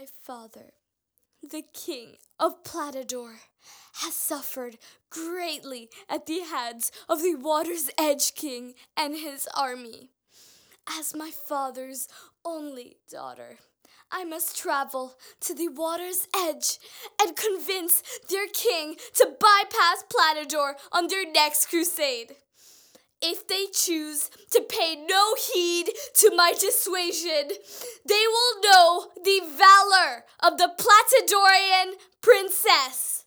My father, the king of Platador, has suffered greatly at the hands of the Water's Edge King and his army. As my father's only daughter, I must travel to the water's edge and convince their king to bypass Platador on their next crusade. If they choose to pay no heed to my dissuasion, they will know the valor of the Platadorian princess.